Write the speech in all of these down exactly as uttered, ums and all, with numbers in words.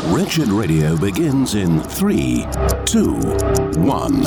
Wretched Radio begins in three, two, one.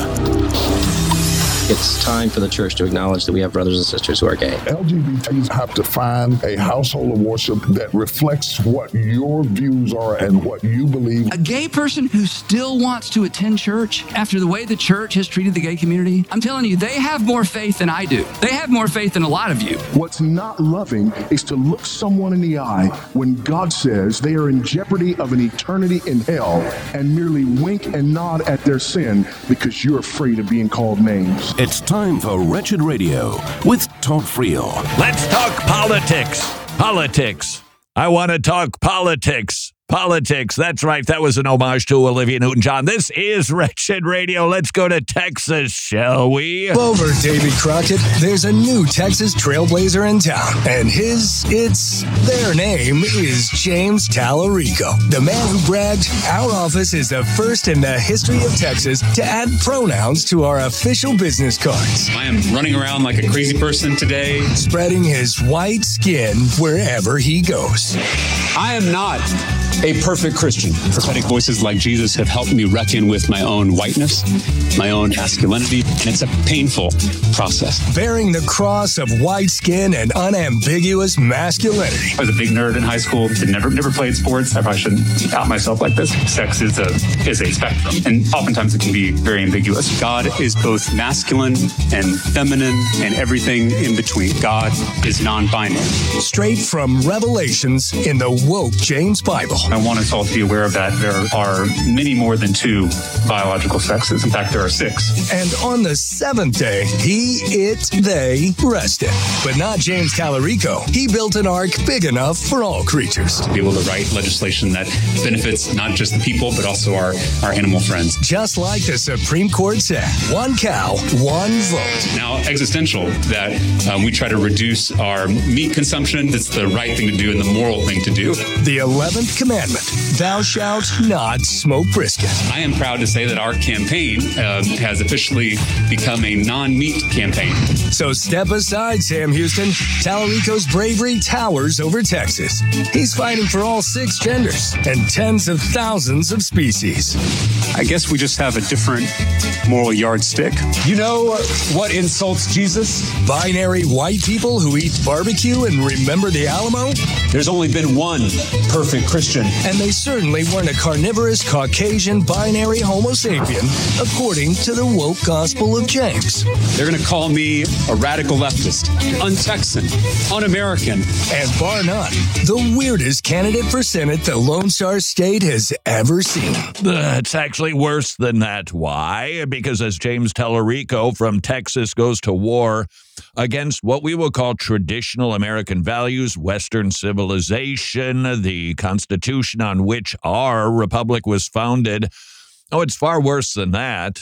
It's time for the church to acknowledge that we have brothers and sisters who are gay. L G B Ts have to find a household of worship that reflects what your views are and what you believe. A gay person who still wants to attend church after the way the church has treated the gay community, I'm telling you, they have more faith than I do. They have more faith than a lot of you. What's not loving is to look someone in the eye when God says they are in jeopardy of an eternity in hell and merely wink and nod at their sin because you're afraid of being called names. It's time for Wretched Radio with Todd Friel. Let's talk politics. Politics. I want to talk politics. Politics. That's right. That was an homage to Olivia Newton-John. This is Wretched Radio. Let's go to Texas, shall we? Over Davy Crockett, there's a new Texas trailblazer in town. And his, it's, their name is James Tallarico. The man who bragged, our office is the first in the history of Texas to add pronouns to our official business cards. I am running around like a crazy person today. Spreading his white skin wherever he goes. I am not a perfect Christian. Prophetic voices like Jesus have helped me reckon with my own whiteness, my own masculinity, and it's a painful process. Bearing the cross of white skin and unambiguous masculinity. I was a big nerd in high school, and never never played sports. I probably shouldn't out myself like this. Sex is a is a spectrum, and oftentimes it can be very ambiguous. God is both masculine and feminine and everything in between. God is non-binary. Straight from Revelations in the woke James Bible. I want us all to be aware of that. There are many more than two biological sexes. In fact, there are six. And on the seventh day, he, it, they rested. But not James Tallarico. He built an ark big enough for all creatures. To be able to write legislation that benefits not just the people, but also our, our animal friends. Just like the Supreme Court said, one cow, one vote. Now, existential, that um, we try to reduce our meat consumption. That's the right thing to do and the moral thing to do. The eleventh commandment. Thou shalt not smoke brisket. I am proud to say that our campaign uh, has officially become a non-meat campaign. So step aside, Sam Houston. Tallarico's bravery towers over Texas. He's fighting for all six genders and tens of thousands of species. I guess we just have a different moral yardstick. You know what insults Jesus? Binary white people who eat barbecue and remember the Alamo? There's only been one perfect Christian. And they certainly weren't a carnivorous, Caucasian, binary Homo sapien, according to the woke gospel of James. They're going to call me a radical leftist, un-Texan, un-American. And bar none, the weirdest candidate for Senate the Lone Star State has ever seen. Uh, it's actually worse than that. Why? Because as James Tallarico from Texas goes to war against what we will call traditional American values, Western civilization, the Constitution on which our republic was founded. Oh, it's far worse than that.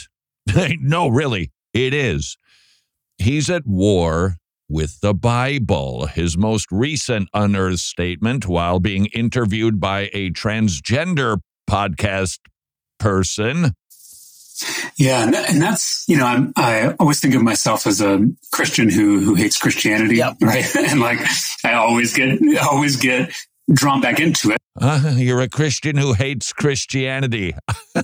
No, really, it is. He's at war with the Bible. His most recent unearthed statement while being interviewed by a transgender podcast person. Yeah, and, and that's, you know, I'm, I always think of myself as a Christian who who hates Christianity, yep. Right? And like, I always get always get drawn back into it. Uh, you're a Christian who hates Christianity.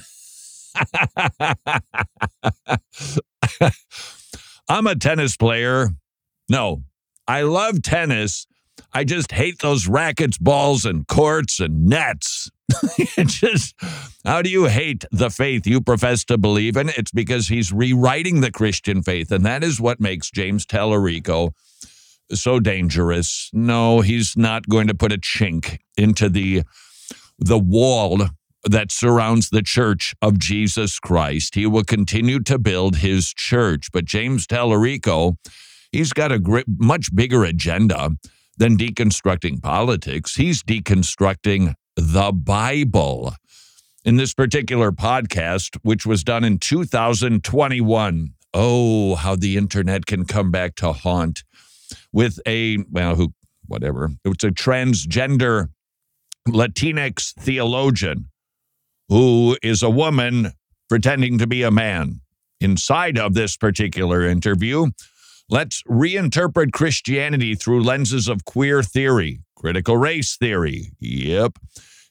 I'm a tennis player. No, I love tennis. I just hate those rackets, balls, and courts and nets. It's just, how do you hate the faith you profess to believe in? It's because he's rewriting the Christian faith, and that is what makes James Tallarico so dangerous. No, he's not going to put a chink into the the wall that surrounds the church of Jesus Christ. He will continue to build his church. But James Tallarico, he's got a great, much bigger agenda than deconstructing politics. He's deconstructing the Bible. In this particular podcast, which was done in two thousand twenty-one, oh, how the internet can come back to haunt, with a, well, who, whatever, it's a transgender Latinx theologian who is a woman pretending to be a man. Inside of this particular interview, let's reinterpret Christianity through lenses of queer theory, critical race theory, yep,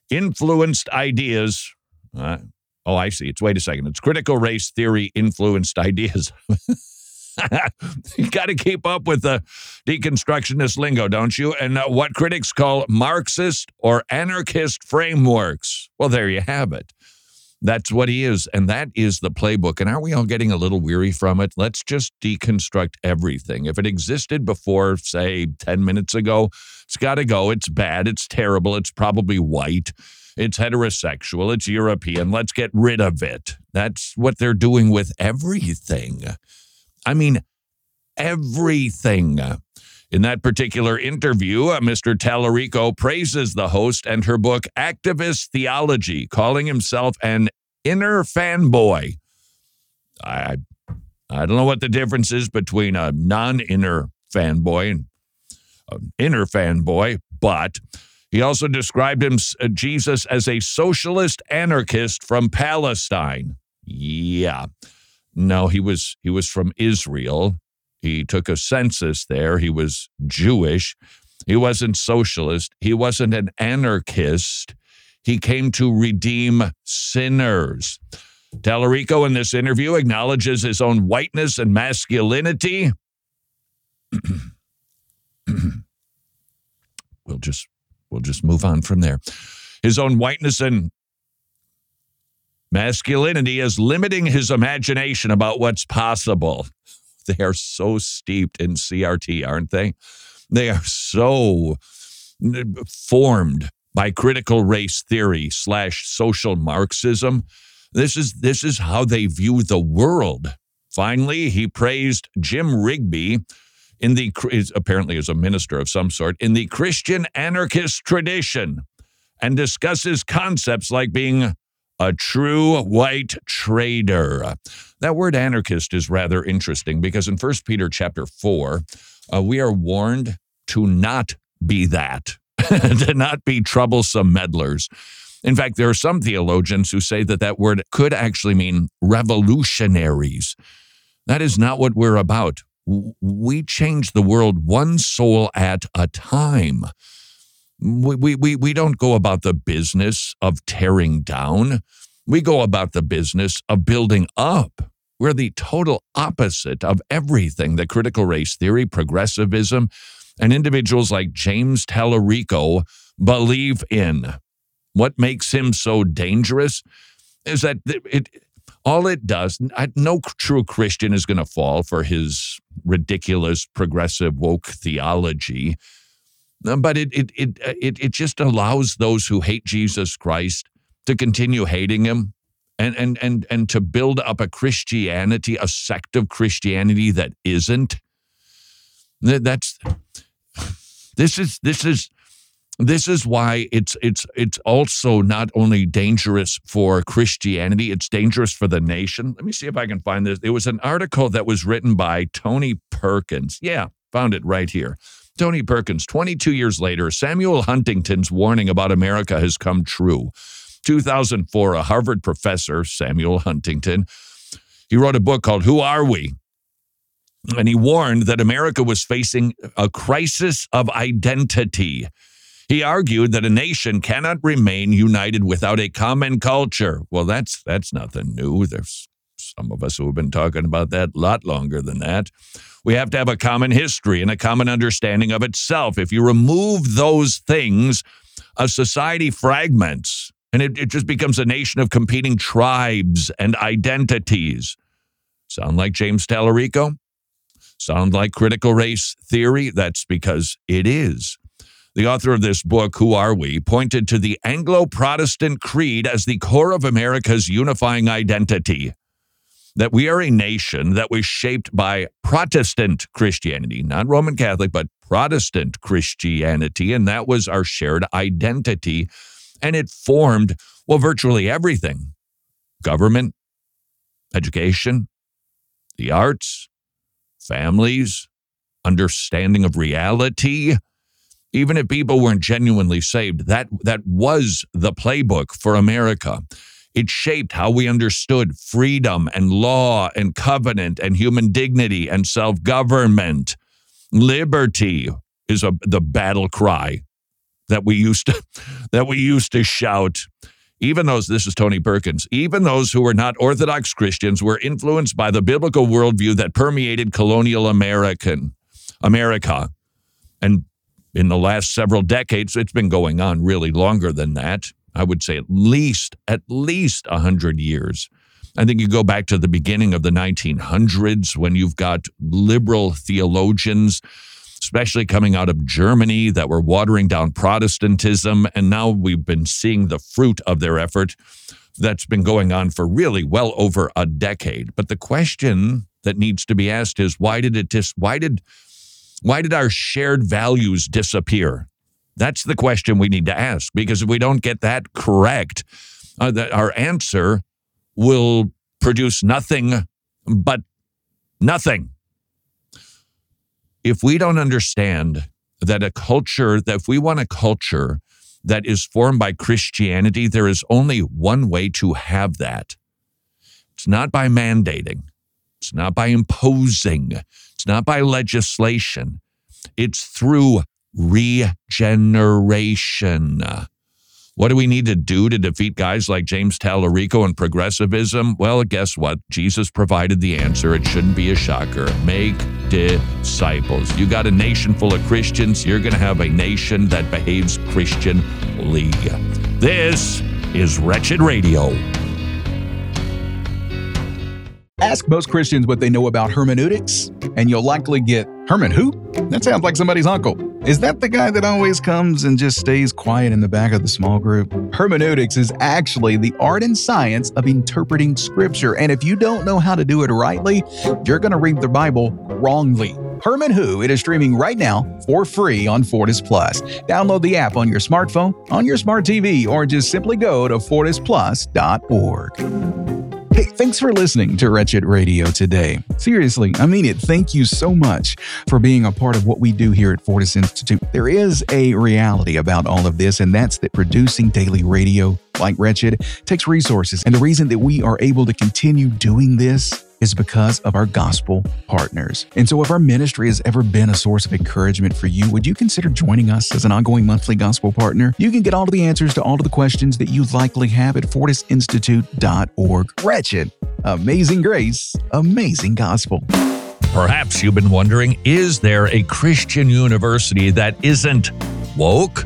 influenced ideas. Uh, oh, I see. It's, wait a second. It's critical race theory influenced ideas. You got to keep up with the deconstructionist lingo, don't you? And uh, what critics call Marxist or anarchist frameworks. Well, there you have it. That's what he is, and that is the playbook. And aren't we all getting a little weary from it? Let's just deconstruct everything. If it existed before, say, ten minutes ago, it's got to go. It's bad. It's terrible. It's probably white. It's heterosexual. It's European. Let's get rid of it. That's what they're doing with everything. I mean, everything. In that particular interview, uh, Mister Tallarico praises the host and her book, Activist Theology, calling himself an inner fanboy. I, I don't know what the difference is between a non-inner fanboy and an inner fanboy, but he also described him, uh, Jesus as a socialist anarchist from Palestine. Yeah. No, he was he was from Israel. He took a census there. He was Jewish. He wasn't socialist. He wasn't an anarchist. He came to redeem sinners. Tallarico in this interview acknowledges his own whiteness and masculinity. we'll just we'll just move on from there. His own whiteness and masculinity is limiting his imagination about what's possible. They are so steeped in C R T, aren't they? They are so formed by critical race theory slash social Marxism. This is this is how they view the world. Finally, he praised Jim Rigby, in the apparently as a minister of some sort, in the Christian anarchist tradition, and discusses concepts like being a true white trader. That word anarchist is rather interesting because in First Peter chapter four, uh, we are warned to not be that, to not be troublesome meddlers. In fact, there are some theologians who say that that word could actually mean revolutionaries. That is not what we're about. We change the world one soul at a time. We, we, we don't go about the business of tearing down. We go about the business of building up. We're the total opposite of everything that critical race theory, progressivism, and individuals like James Tallarico believe in. What makes him so dangerous is that it, all it does, no true Christian is going to fall for his ridiculous progressive woke theology. But it, it it it it just allows those who hate Jesus Christ to continue hating him and, and, and, and to build up a Christianity, a sect of Christianity that isn't. That's this is this is this is why it's it's it's also not only dangerous for Christianity, it's dangerous for the nation. Let me see if I can find this. It was an article that was written by Tony Perkins. Yeah, found it right here. Tony Perkins, twenty-two years later, Samuel Huntington's warning about America has come true. two thousand four, a Harvard professor, Samuel Huntington, he wrote a book called Who Are We? And he warned that America was facing a crisis of identity. He argued that a nation cannot remain united without a common culture. Well, that's that's nothing new. There's some of us who have been talking about that a lot longer than that. We have to have a common history and a common understanding of itself. If you remove those things, a society fragments, and it, it just becomes a nation of competing tribes and identities. Sound like James Tallarico? Sound like critical race theory? That's because it is. The author of this book, Who Are We?, pointed to the Anglo-Protestant creed as the core of America's unifying identity. That we are a nation that was shaped by Protestant Christianity, not Roman Catholic, but Protestant Christianity, and that was our shared identity, and it formed, well, virtually everything. Government, education, the arts, families, understanding of reality. Even if people weren't genuinely saved, that, that was the playbook for America. It shaped how we understood freedom and law and covenant and human dignity and self-government. Liberty is a, the battle cry. that we used to that we used to shout. Even those, this is Tony Perkins, even those who were not Orthodox Christians were influenced by the biblical worldview that permeated colonial American America. And in the last several decades, it's been going on really longer than that. I would say at least, at least one hundred years. I think you go back to the beginning of the nineteen hundreds when you've got liberal theologians, especially coming out of Germany, that were watering down Protestantism. And now we've been seeing the fruit of their effort that's been going on for really well over a decade. But the question that needs to be asked is, why did it dis- why did why did our shared values disappear? That's the question we need to ask, because if we don't get that correct, uh, that our answer will produce nothing but nothing. If we don't understand that a culture, that if we want a culture that is formed by Christianity, there is only one way to have that. It's not by mandating. It's not by imposing. It's not by legislation. It's through regeneration. What do we need to do to defeat guys like James Tallarico and progressivism? Well, guess what? Jesus provided the answer. It shouldn't be a shocker. Make disciples. You got a nation full of Christians. You're going to have a nation that behaves Christianly. This is Wretched Radio. Ask most Christians what they know about hermeneutics, and you'll likely get, Herman who? That sounds like somebody's uncle. Is that the guy that always comes and just stays quiet in the back of the small group? Hermeneutics is actually the art and science of interpreting Scripture, and if you don't know how to do it rightly, you're going to read the Bible wrongly. Herman Who, it is streaming right now for free on Fortis Plus. Download the app on your smartphone, on your smart T V, or just simply go to fortis plus dot org. Hey, thanks for listening to Wretched Radio today. Seriously, I mean it. Thank you so much for being a part of what we do here at Fortis Institute. There is a reality about all of this, and that's that producing daily radio like Wretched takes resources. And the reason that we are able to continue doing this is because of our gospel partners. And so if our ministry has ever been a source of encouragement for you, would you consider joining us as an ongoing monthly gospel partner? You can get all of the answers to all of the questions that you likely have at fortis institute dot org. Wretched, amazing grace, amazing gospel. Perhaps you've been wondering, is there a Christian university that isn't woke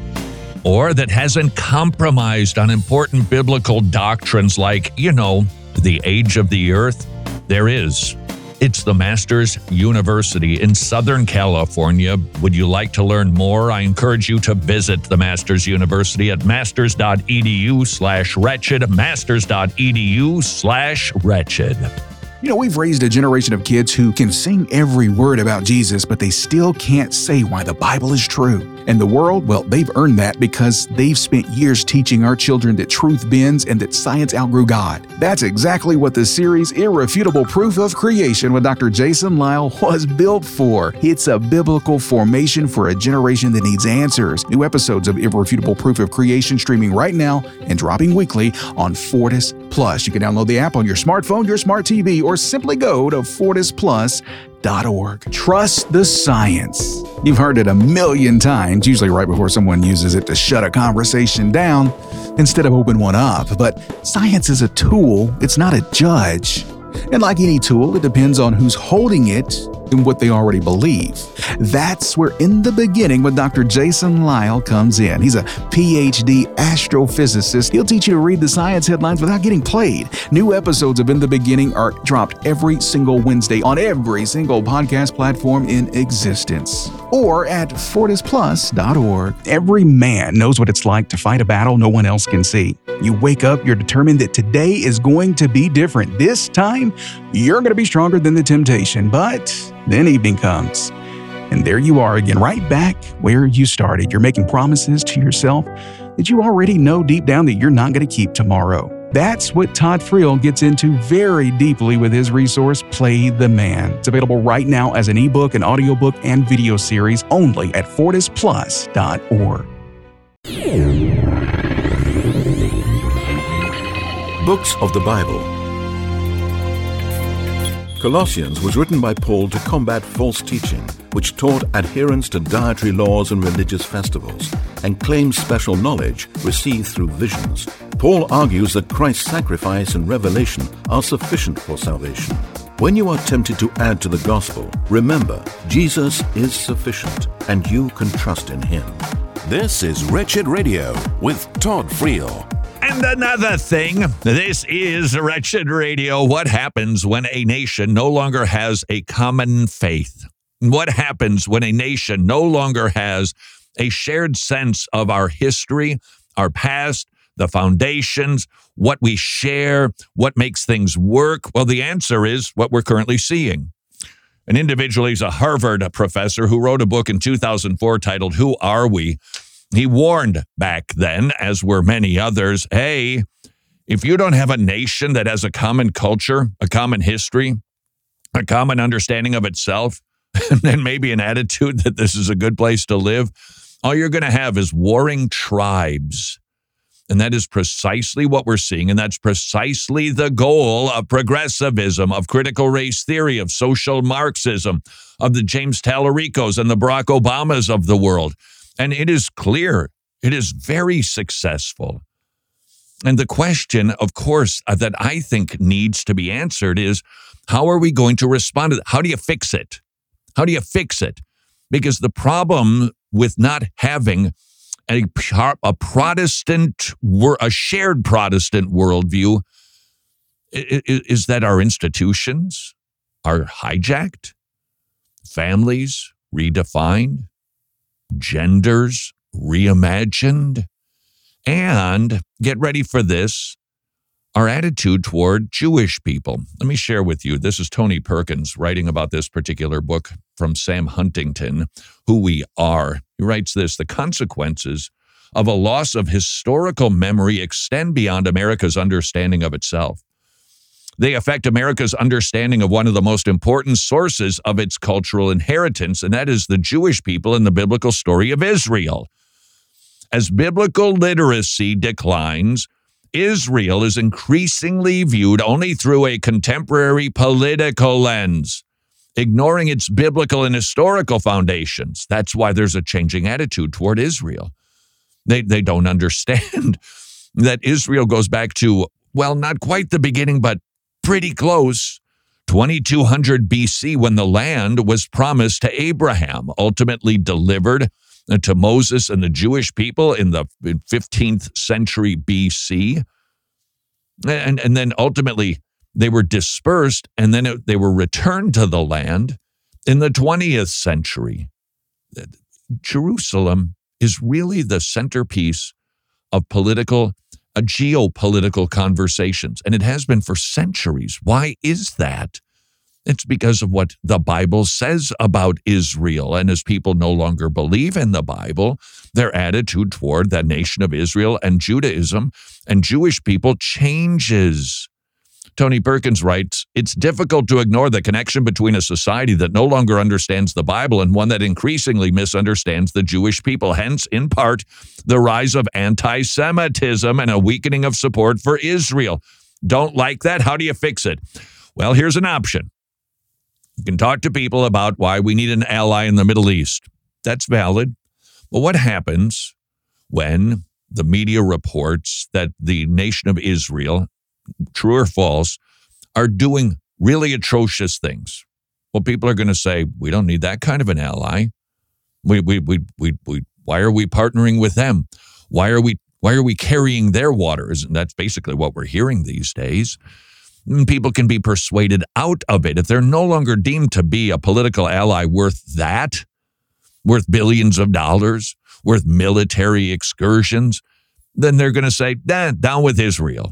or that hasn't compromised on important biblical doctrines like, you know, the age of the earth? There is. It's the Masters University in Southern California. Would you like to learn more? I encourage you to visit the Masters University at masters.edu slash wretched, masters.edu slash wretched. You know, we've raised a generation of kids who can sing every word about Jesus, but they still can't say why the Bible is true. And the world, well, they've earned that because they've spent years teaching our children that truth bends and that science outgrew God. That's exactly what the series Irrefutable Proof of Creation with Doctor Jason Lisle was built for. It's a biblical formation for a generation that needs answers. New episodes of Irrefutable Proof of Creation streaming right now and dropping weekly on Fortis Plus. You can download the app on your smartphone, your smart T V, or simply go to fortis plus dot org. Trust the science. You've heard it a million times, usually right before someone uses it to shut a conversation down instead of open one up. But science is a tool, it's not a judge. And like any tool, it depends on who's holding it and what they already believe. That's where In the Beginning with Doctor Jason Lisle comes in. He's a P H D astrophysicist. He'll teach you to read the science headlines without getting played. New episodes of In the Beginning are dropped every single Wednesday on every single podcast platform in existence. Or at fortis plus dot org. Every man knows what it's like to fight a battle no one else can see. You wake up, you're determined that today is going to be different. This time, you're going to be stronger than the temptation. But then evening comes, and there you are again, right back where you started. You're making promises to yourself that you already know deep down that you're not going to keep tomorrow. That's what Todd Friel gets into very deeply with his resource, Play the Man. It's available right now as an ebook, an audiobook, and video series only at fortis plus dot org. Books of the Bible. Colossians was written by Paul to combat false teaching, which taught adherence to dietary laws and religious festivals. and claims special knowledge received through visions. Paul argues that Christ's sacrifice and revelation are sufficient for salvation. When you are tempted to add to the gospel, remember, Jesus is sufficient, and you can trust in him. This is Wretched Radio with Todd Friel. And another thing, this is Wretched Radio. What happens when a nation no longer has a common faith? What happens when a nation no longer has a shared sense of our history, our past, the foundations, what we share, what makes things work? Well, the answer is what we're currently seeing. An individual, he's a Harvard professor who wrote a book in two thousand four titled, Who Are We? He warned back then, as were many others, hey, if you don't have a nation that has a common culture, a common history, a common understanding of itself, and then maybe an attitude that this is a good place to live, all you're going to have is warring tribes. And that is precisely what we're seeing, and that's precisely the goal of progressivism, of critical race theory, of social Marxism, of the James Tallaricos and the Barack Obamas of the world. And it is clear, it is very successful. And the question, of course, that I think needs to be answered is, how are we going to respond to that? How do you fix it? How do you fix it? Because the problem with not having a, a Protestant, a shared Protestant worldview is that our institutions are hijacked, families redefined, genders reimagined, and get ready for this, our attitude toward Jewish people. Let me share with you, this is Tony Perkins writing about this particular book from Sam Huntington, Who We Are. He writes this: the consequences of a loss of historical memory extend beyond America's understanding of itself. They affect America's understanding of one of the most important sources of its cultural inheritance, and that is the Jewish people in the biblical story of Israel. As biblical literacy declines, Israel is increasingly viewed only through a contemporary political lens, ignoring its biblical and historical foundations. That's why there's a changing attitude toward Israel. They, they don't understand that Israel goes back to, well, not quite the beginning, but pretty close, twenty-two hundred B C, when the land was promised to Abraham, ultimately delivered to Moses and the Jewish people in the fifteenth century B C. And, and then ultimately they were dispersed, and then it, they were returned to the land in the twentieth century. Jerusalem is really the centerpiece of political Uh, geopolitical conversations, and it has been for centuries. Why is that? It's because of what the Bible says about Israel, and as people no longer believe in the Bible, their attitude toward the nation of Israel and Judaism and Jewish people changes. Tony Perkins writes, it's difficult to ignore the connection between a society that no longer understands the Bible and one that increasingly misunderstands the Jewish people. Hence, in part, the rise of anti-Semitism and a weakening of support for Israel. Don't like that? How do you fix it? Well, here's an option. You can talk to people about why we need an ally in the Middle East. That's valid. But what happens when the media reports that the nation of Israel, true or false, are doing really atrocious things? Well, people are going to say, we don't need that kind of an ally. We, we, we, we, we, why are we partnering with them? Why are we, why are we carrying their waters? And that's basically what we're hearing these days. And people can be persuaded out of it. If they're no longer deemed to be a political ally worth that, worth billions of dollars, worth military excursions, then they're going to say, nah, down with Israel.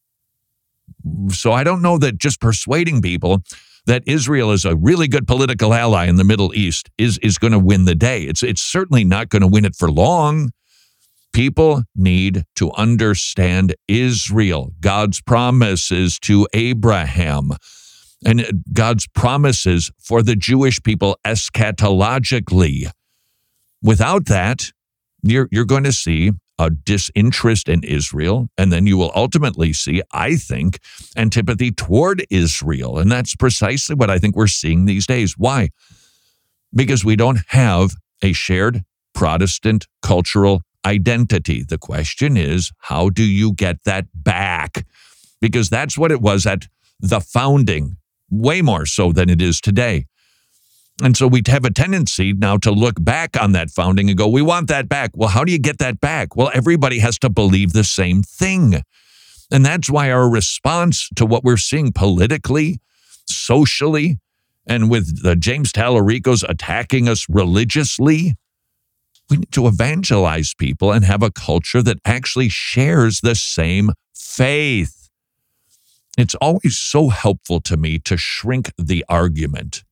So I don't know that just persuading people that Israel is a really good political ally in the Middle East is, is going to win the day. It's, it's certainly not going to win it for long. People need to understand Israel, God's promises to Abraham, and God's promises for the Jewish people eschatologically. Without that, you're, you're going to see a disinterest in Israel, and then you will ultimately see, I think, antipathy toward Israel. And that's precisely what I think we're seeing these days. Why? Because we don't have a shared Protestant cultural identity. The question is, how do you get that back? Because that's what it was at the founding, way more so than it is today. And so we have a tendency now to look back on that founding and go, we want that back. Well, how do you get that back? Well, everybody has to believe the same thing. And that's why our response to what we're seeing politically, socially, and with the James Tallaricos attacking us religiously, we need to evangelize people and have a culture that actually shares the same faith. It's always so helpful to me to shrink the argument.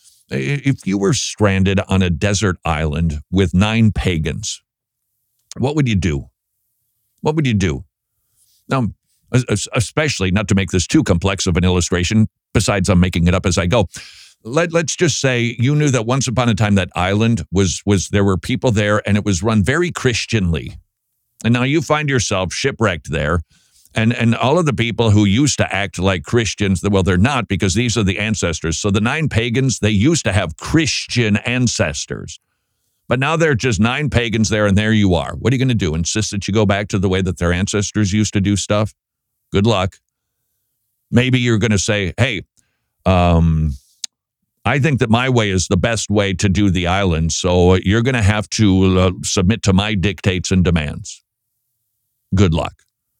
If you were stranded on a desert island with nine pagans, what would you do? What would you do? Now, especially, not to make this too complex of an illustration, besides I'm making it up as I go, Let, let's just say you knew that once upon a time that island was, was there were people there and it was run very Christianly. And now you find yourself shipwrecked there. And and all of the people who used to act like Christians, well, they're not, because these are the ancestors. So the nine pagans, they used to have Christian ancestors. But now they're just nine pagans there, and there you are. What are you going to do? Insist that you go back to the way that their ancestors used to do stuff? Good luck. Maybe you're going to say, hey, um, I think that my way is the best way to do the island, so you're going to have to uh, submit to my dictates and demands. Good luck.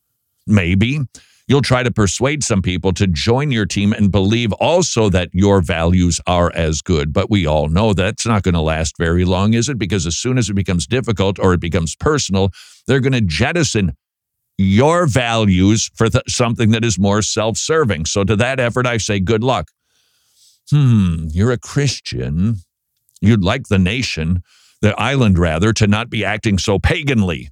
Maybe you'll try to persuade some people to join your team and believe also that your values are as good. But we all know that's not going to last very long, is it? Because as soon as it becomes difficult or it becomes personal, they're going to jettison your values for th- something that is more self-serving. So to that effort, I say, good luck. Hmm, you're a Christian. You'd like the nation, the island rather, to not be acting so paganly.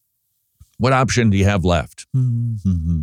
What option do you have left? You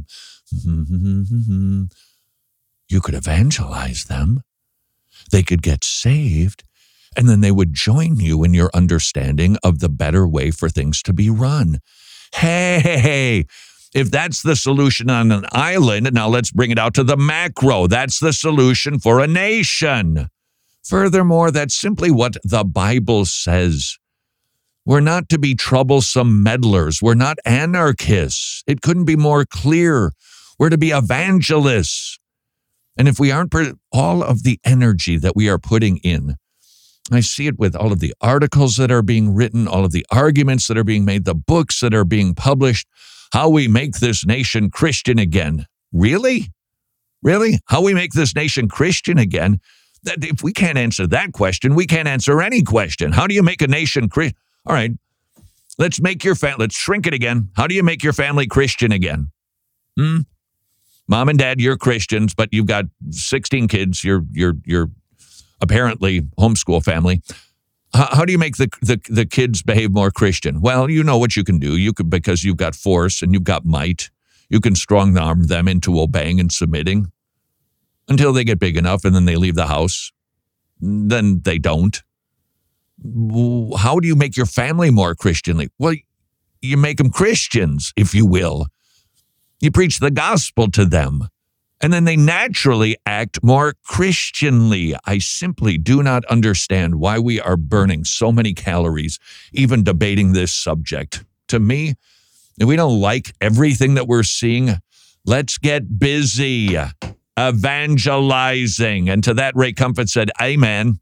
could evangelize them. They could get saved, and then they would join you in your understanding of the better way for things to be run. Hey, if that's the solution on an island, now let's bring it out to the macro. That's the solution for a nation. Furthermore, that's simply what the Bible says. We're not to be troublesome meddlers. We're not anarchists. It couldn't be more clear. We're to be evangelists. And if we aren't, all of the energy that we are putting in, I see it with all of the articles that are being written, all of the arguments that are being made, the books that are being published, how we make this nation Christian again. Really? Really? How we make this nation Christian again? That if we can't answer that question, we can't answer any question. How do you make a nation Christian? All right, let's make your family, let's shrink it again. How do you make your family Christian again? Hmm? Mom and dad, you're Christians, but you've got sixteen kids. You're you're you're apparently homeschool family. How, how do you make the, the the kids behave more Christian? Well, you know what you can do. You could, because you've got force and you've got might, you can strong arm them into obeying and submitting until they get big enough, and then they leave the house. Then they don't. How do you make your family more Christianly? Well, you make them Christians, if you will. You preach the gospel to them, and then they naturally act more Christianly. I simply do not understand why we are burning so many calories even debating this subject. To me, if we don't like everything that we're seeing, let's get busy evangelizing. And to that, Ray Comfort said, amen.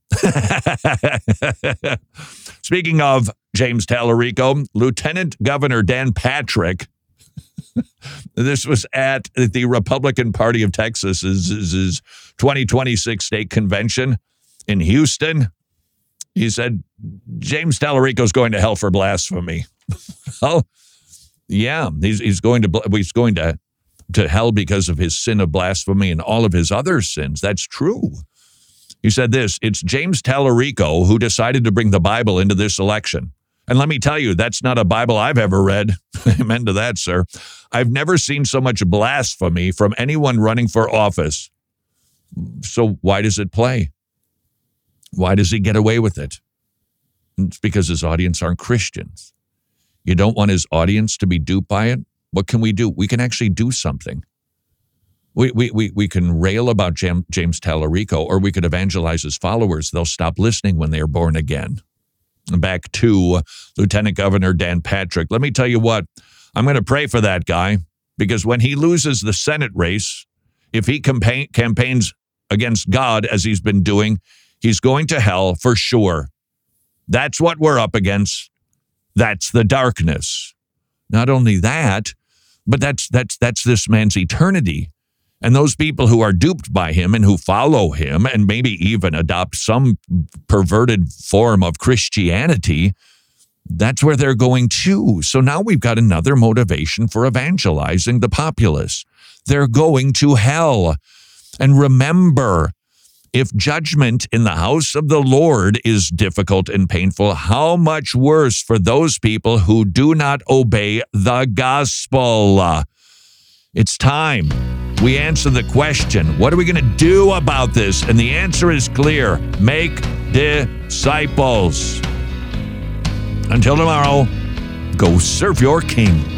Speaking of James Tallarico, Lieutenant Governor Dan Patrick, this was at the Republican Party of Texas's twenty twenty-six state convention in Houston. He said, James Tallarico's going to hell for blasphemy. Well, yeah, he's, he's going to, he's going to, to hell because of his sin of blasphemy and all of his other sins. That's true. He said this, it's James Tallarico who decided to bring the Bible into this election. And let me tell you, that's not a Bible I've ever read. Amen to that, sir. I've never seen so much blasphemy from anyone running for office. So why does it play? Why does he get away with it? It's because his audience aren't Christians. You don't want his audience to be duped by it? What can we do? We can actually do something. We we we we can rail about Jam, James Tallarico, or we could evangelize his followers. They'll stop listening when they are born again. back to Lieutenant Governor Dan Patrick. Let me tell you what, I'm going to pray for that guy, because when he loses the Senate race, if he campaign, campaigns against God as he's been doing, he's going to hell for sure. That's what we're up against. That's the darkness. Not only that, but that's that's that's this man's eternity. And those people who are duped by him and who follow him and maybe even adopt some perverted form of Christianity, that's where they're going to. So now we've got another motivation for evangelizing the populace. They're going to hell. And remember, if judgment in the house of the Lord is difficult and painful, how much worse for those people who do not obey the gospel? It's time we answer the question, what are we going to do about this? And the answer is clear. Make disciples. Until tomorrow, go serve your King.